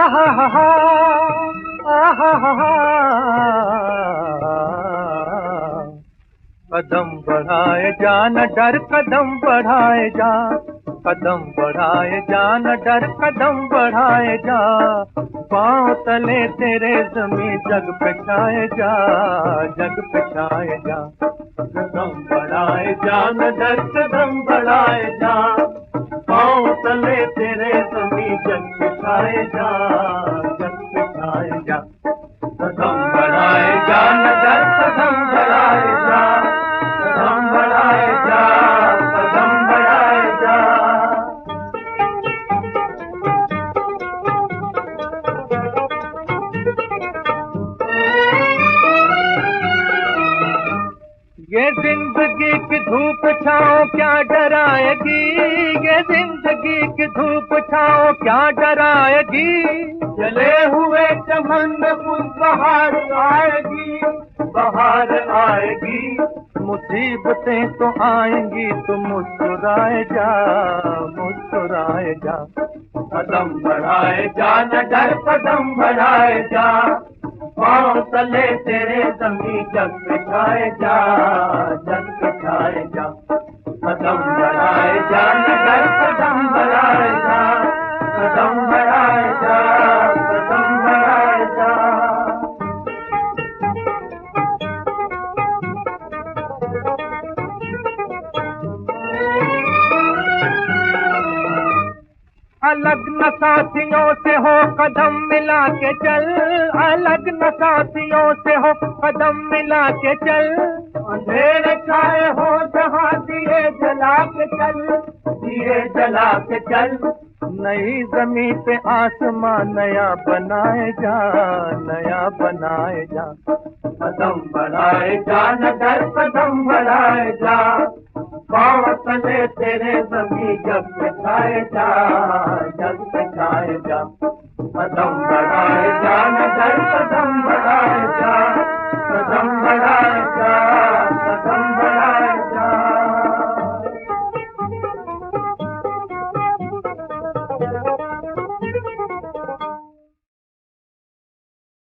आहा हा हा, आहा हा हा। कदम बढ़ाए जा न डर, कदम बढ़ाए जा, कदम बढ़ाए जा न डर, कदम बढ़ाए जा। पाँव तले तेरे जमी जग पे छाए जा, जग पे छाए जा। कदम बढ़ाए जा न डर, कदम बढ़ाए जा। पाँव तले तेरे जमी जग पे छाए जा, जग पे छाए जा। कदम बढ़ाए जा न डर, कदम बढ़ाए जा, कदम बढ़ाए जा, कदम बढ़ाए जा। ये जिंदगी की धूप छाओ क्या डराएगी, ये जिंदगी की धूप छाओ क्या डराएगी। जले हुए चमन में खुद बहार आएगी, बहार आएगी। मुसीबतें तो आएंगी तो मुस्कुराए जा, मुस्कुराए जा। कदम बढ़ाए जा न डर, कदम बढ़ाए जा। पाँव तले तेरे जमी जग पे छाए जा, जग पे छाए जा। कदम बढ़ाए जा न डर, कदम बढ़ाए जा, कदम बढ़ाए जा, कदम बढ़ाए जा। अलग न साथियों से हो कदम मिला के चल, अलग न साथियों से हो कदम मिला के चल। अंधेरे छाए हो जहाँ दिए जला के चल, दिए जला के चल। नई जमीन पे आसमान नया बनाए जा, नया बनाए जा। कदम बढ़ाए जा न डर, कदम बढ़ाए जा। पाँव तले तेरे जमी जग पे छाए जा, जग पे छाए जा। कदम बढ़ाए जा न डर, कदम